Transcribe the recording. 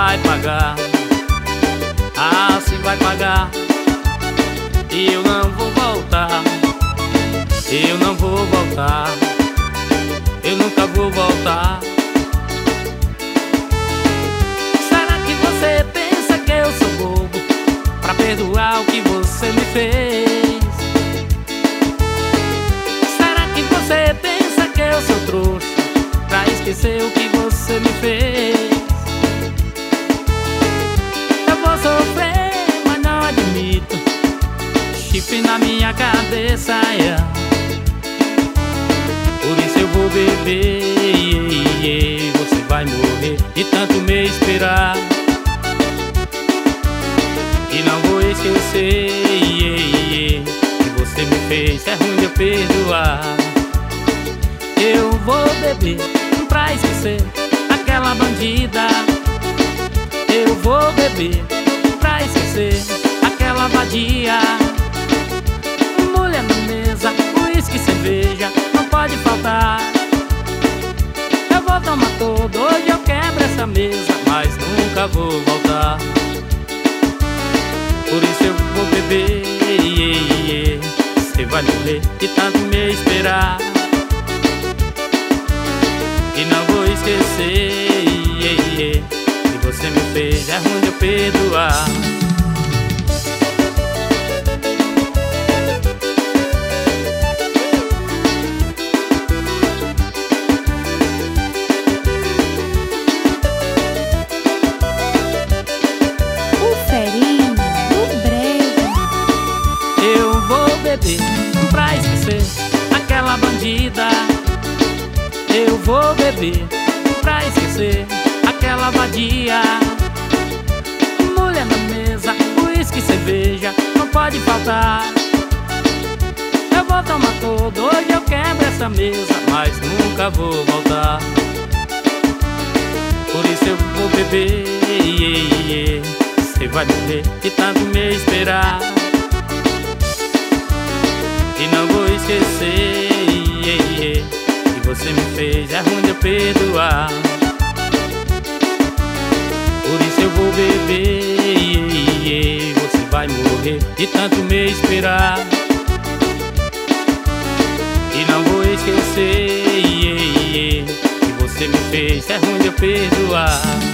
vai pagar. Ah, se vai pagar. E eu não vou voltar. Eu não vou voltar. Eu nunca vou voltar. Será que você pensa que eu sou bobo pra perdoar o que você me fez? Será que você pensa que eu sou trouxa pra esquecer o que você me fez? Eu vou sofrer, mas não admito. Chip na minha cabeça, yeah. Por isso eu vou beber, você vai morrer de tanto me esperar. E não vou esquecer que você me fez, é ruim de eu perdoar. Eu vou beber pra esquecer aquela bandida. Eu vou beber pra esquecer aquela vadia. Mulher na mesa, uísque, cerveja, não pode faltar. Eu vou tomar todo, hoje eu quebro essa mesa, mas nunca vou voltar. Por isso eu vou beber, você vai morrer de tanto me esperar. E não vou esquecer que você me fez, é ruim de eu perdoar. Pra esquecer aquela bandida. Eu vou beber pra esquecer aquela vadia. Mulher na mesa, uísque, cerveja, não pode faltar. Eu vou tomar todo, hoje eu quebro essa mesa, mas nunca vou voltar. Por isso eu vou beber, você vai morrer de tanto me esperar. E não vou esquecer que você me fez, é ruim de eu perdoar. Por isso eu vou beber, você vai morrer de tanto me esperar. E não vou esquecer que você me fez, é ruim de eu perdoar.